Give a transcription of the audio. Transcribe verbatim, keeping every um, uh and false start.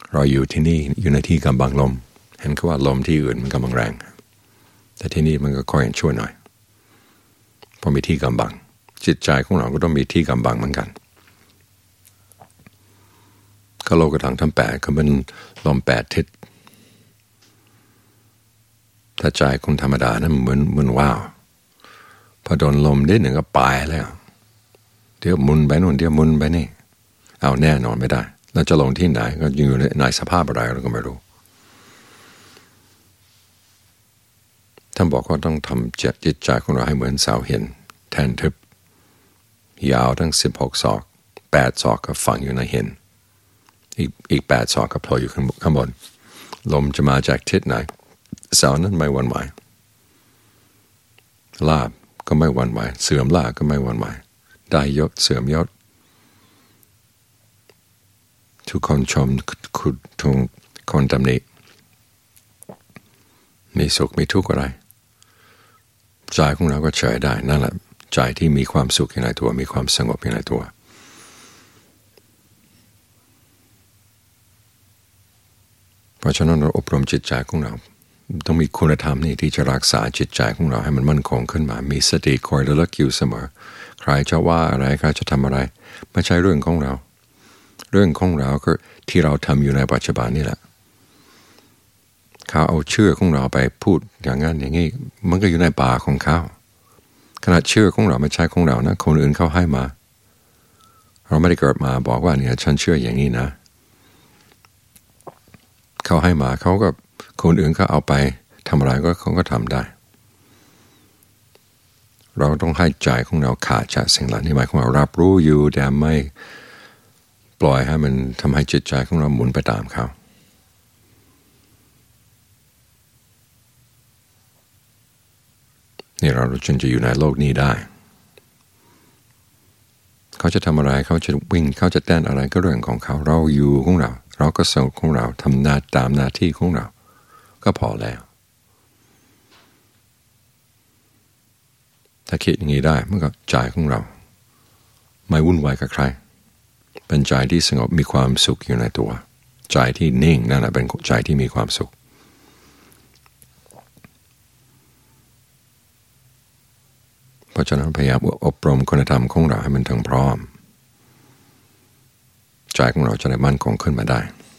เราอยู่ที่นี่อยู่ในที่กำบังลมเห็นก็ว่าลมที่อื่นมันกำลังแรงแต่ที่นี่มันก็ค่อยช่วยหน่อยพอมีที่กำบังจิตใจของเราก็ต้องมีที่กำบังเหมือนกันก็โลกธาตุทั้งแปดก็เป็นลมแปดทิศถ้าใจคนธรรมดานั้นเหมือนเหมือนว้าวพอโดนลมนิดหนึ่งก็ไปแล้วเดี๋ยวมุนไปนู่นเดี๋ยวมุนไปนี่เอาแน่นอนไม่ได้แล้วจะลงที่ไหนก็อยู่ในสภาพอะไรเราก็ไม่รู้ท่านบอกว่าต้องทำจิตใจของเราให้เหมือนเสาหินแทนทึบยาวทั้งสิบหกศอกแปดศอกก็ฝังอยู่ในหินอีกอีกแปดศอกก็โผล่อยู่ข้างบนลมจะมาจากทิศไหนเสานั้นไม่หวั่นไหวลาบก็ไม่หวั่นไหวเสื่อมลาบก็ไม่หวั่นไหวได้ยศเสื่อมยศทุกคนชมคุณทุกคนตำหนิมีสุขมีทุกข์อะไรใจของเราก็เฉยได้นั่นแหละใจที่มีความสุขอยู่ในตัวมีความสงบอยู่ในตัวเพราะฉะนั้นเราอบรมจิตใจของเราต้องมีคุณธรรมนี่ที่จะรักษาจิตใจของเราให้มันมั่นคงขึ้นมามีสติคอยระลึกอยู่เสมอใครจะว่าอะไรใครจะทำอะไรไม่ใช่เรื่องของเราเรื่องของเราก็ที่เราทำอยู่ในปัจจุบันนี่แหละเขาเอาเชื่อของเราไปพูดอย่างนั้นอย่างนี้มันก็อยู่ในป่าของเขาขนาดเชื่อของเราไม่ใช่ของเรานะคนอื่นเขาให้มาเราไม่ได้เกิดมาบอกว่าเนี่ยฉันเชื่ออย่างนี้นะเขาให้มาเขาก็คนอื่นเขาเอาไปทำอะไรก็เขาก็ทำได้เราต้องให้ใจของเราขาดจากสิ่งเหล่านี้หมายความว่ารับรู้อยู่แต่ไม่ปล่อยให้มันทำให้จิตใจของเราหมุนไปตามเขานี่เราจึงจะอยู่ในโลกนี้ได้เขาจะทำอะไรเขาจะวิ่งเขาจะเต้นอะไรก็เรื่องของเขาเราอยู่ของเราเราก็สงบของเราทำหน้าตามหน้าที่ของเราก็พอแล้วถ้าคิดอย่างนี้ได้มันก็ใจของเราไม่วุ่นวายกับใครเป็นใจที่สงบมีความสุขอยู่ในตัวใจที่นิ่งนั่นแหละเป็นใจที่มีความสุขเพราะฉะนั้นพยายามอบรมคุณธรรมของเราให้มันถึงพร้อมใจของเราจะได้มั่นคงขึ้นมาได้